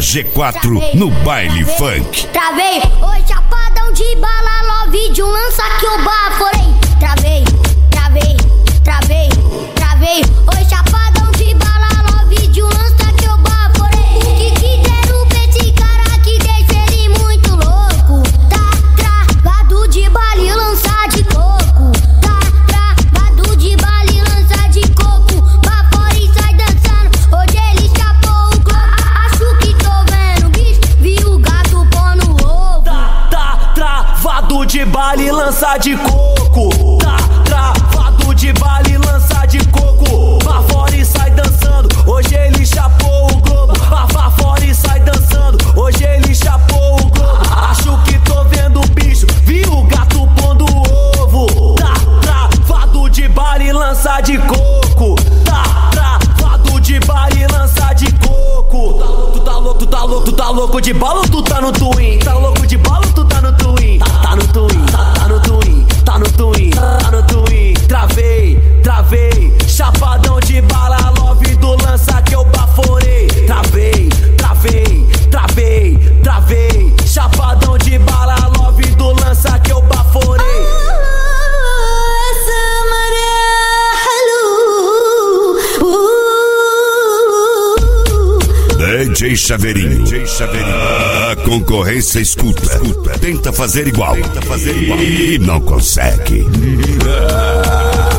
G4 no baile funk. Travei, oi chapadão de bala, love de um lança que eu baforei. Travei, travei, travei, travei, oi chapadão de bala, love de um lança que eu baforei. Que deram pra esse cara que deixa ele muito louco. Tá travado de bala e lança de coco. Tá travado de bala e lança de coco. Vá fora e sai dançando, hoje ele chapou o globo. Acho que tô vendo, bicho, vi o gato pondo ovo. Tá travado de bala e lança de coco. Tá travado de bala e lança de coco. Vá fora e sai dançando, hoje ele chapou o globo. Vá fora e sai dançando, hoje ele chapou o globo. Acho que tô vendo o bicho, vi o gato pondo ovo. Tá travado de bala e lança de coco. Tá travado de bala e lança de coco. Tu tá louco, tu tá louco, tu tá louco de bala ou tu tá no twin? Tá louco de bala ou tu tá no twin? Tá no twin, tá no twin, tá no twin, tá no twin. Travei, travei, chapadão de bala, love do lança que eu baforei. Travei, travei, travei, travei, chapadão de bala, love do lança que eu baforei. DJ Chaveirinho. A concorrência escuta. Tenta fazer igual. E não consegue.